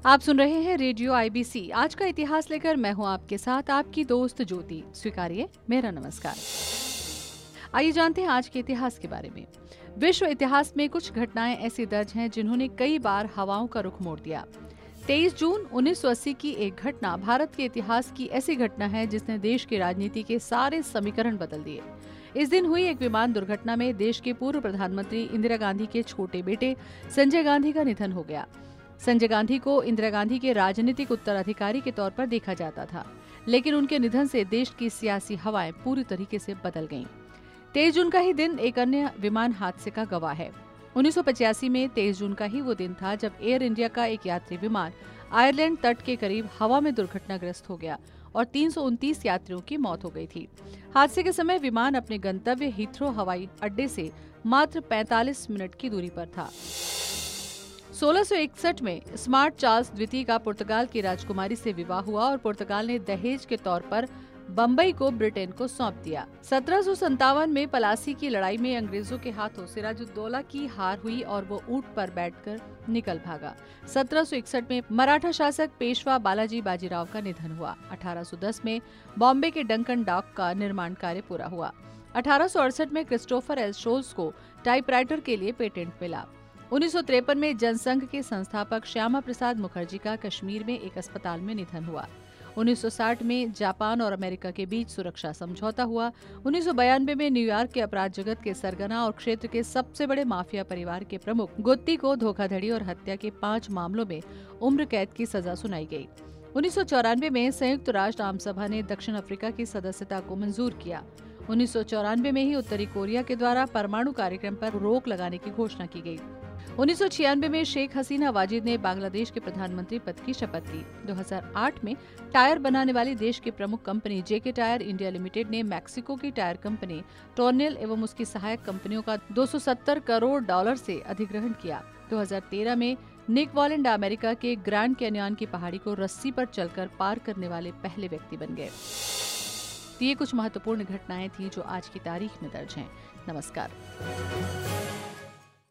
आप सुन रहे हैं रेडियो IBC। आज का इतिहास लेकर मैं हूं आपके साथ आपकी दोस्त ज्योति। स्वीकारिए मेरा नमस्कार। आइए जानते हैं आज के इतिहास के बारे में। विश्व इतिहास में कुछ घटनाएं ऐसी दर्ज हैं जिन्होंने कई बार हवाओं का रुख मोड़ दिया। 23 जून 1980 की एक घटना भारत के इतिहास की ऐसी घटना है जिसने देश की राजनीति के सारे समीकरण बदल दिए। इस दिन हुई एक विमान दुर्घटना में देश के पूर्व प्रधानमंत्री इंदिरा गांधी के छोटे बेटे संजय गांधी का निधन हो गया। संजय गांधी को इंदिरा गांधी के राजनीतिक उत्तराधिकारी के तौर पर देखा जाता था, लेकिन उनके निधन से देश की सियासी हवाएं पूरी तरीके से बदल गईं। 23 जून का ही दिन एक अन्य विमान हादसे का गवाह है। 1985 में 23 जून का ही वो दिन था जब एयर इंडिया का एक यात्री विमान आयरलैंड तट के करीब हवा में दुर्घटनाग्रस्त हो गया और 329 यात्रियों की मौत हो गई थी। हादसे के समय विमान अपने गंतव्य हीथ्रो हवाई अड्डे से मात्र 45 मिनट की दूरी पर था। 1661 में स्मार्ट चार्ल्स द्वितीय का पुर्तगाल की राजकुमारी से विवाह हुआ और पुर्तगाल ने दहेज के तौर पर बम्बई को ब्रिटेन को सौंप दिया। 1757 में पलासी की लड़ाई में अंग्रेजों के हाथों सिराजुद्दौला की हार हुई और वो ऊंट पर बैठकर निकल भागा। 1761 में मराठा शासक पेशवा बालाजी बाजीराव का निधन हुआ। 1810 में बॉम्बे के डंकन डॉक का निर्माण कार्य पूरा हुआ। 1868 में क्रिस्टोफर एल शोल्स को टाइपराइटर के लिए पेटेंट मिला। 1953 में जनसंघ के संस्थापक श्यामा प्रसाद मुखर्जी का कश्मीर में एक अस्पताल में निधन हुआ। 1960 में जापान और अमेरिका के बीच सुरक्षा समझौता हुआ। 1992 में न्यूयॉर्क के अपराध जगत के सरगना और क्षेत्र के सबसे बड़े माफिया परिवार के प्रमुख गुत्ती को धोखाधड़ी और हत्या के 5 मामलों में उम्र कैद की सजा सुनाई गई। 1994 में संयुक्त राष्ट्र आम सभा ने दक्षिण अफ्रीका की सदस्यता को मंजूर किया। 1994 में ही उत्तरी कोरिया के द्वारा परमाणु कार्यक्रम पर रोक लगाने की घोषणा की गई। 1996 में शेख हसीना वाजिद ने बांग्लादेश के प्रधानमंत्री पद की शपथ ली। 2008 में टायर बनाने वाली देश की प्रमुख company JK tyre India limited ने मैक्सिको की टायर कंपनी टोर्नेल एवं उसकी सहायक कंपनियों का $270 करोड़ से अधिग्रहण किया। 2013 में निक वॉलैंड अमेरिका के ग्रैंड कैन्यन की पहाड़ी को रस्सी पर चलकर पार करने वाले पहले व्यक्ति बन गए। ये कुछ महत्वपूर्ण घटनाएं थी जो आज की तारीख में दर्ज हैं। नमस्कार।